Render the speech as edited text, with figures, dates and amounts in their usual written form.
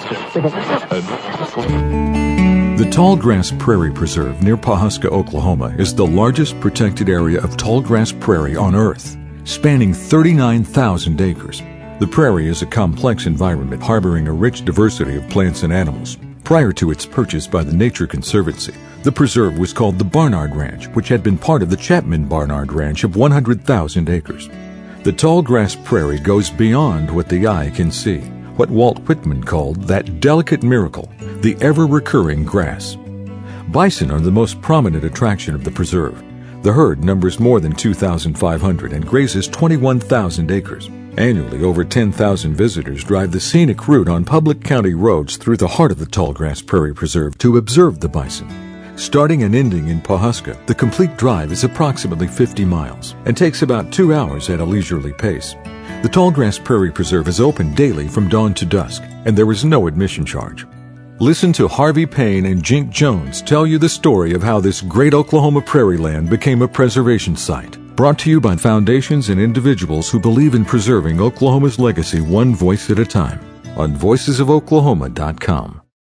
The Tallgrass Prairie Preserve near Pawhuska, Oklahoma, is the largest protected area of tallgrass prairie on Earth, spanning 39,000 acres. The prairie is a complex environment harboring a rich diversity of plants and animals. Prior to its purchase by the Nature Conservancy, the preserve was called the Barnard Ranch, which had been part of the Chapman Barnard Ranch of 100,000 acres. The tallgrass prairie goes beyond what the eye can see, what Walt Whitman called that delicate miracle, the ever-recurring grass. Bison are the most prominent attraction of the preserve. The herd numbers more than 2,500 and grazes 21,000 acres. Annually, over 10,000 visitors drive the scenic route on public county roads through the heart of the Tallgrass Prairie Preserve to observe the bison. Starting and ending in Pawhuska, the complete drive is approximately 50 miles and takes about 2 hours at a leisurely pace. The Tallgrass Prairie Preserve is open daily from dawn to dusk, and there is no admission charge. Listen to Harvey Payne and Jink Jones tell you the story of how this great Oklahoma prairie land became a preservation site. Brought to you by foundations and individuals who believe in preserving Oklahoma's legacy one voice at a time on voicesofoklahoma.com.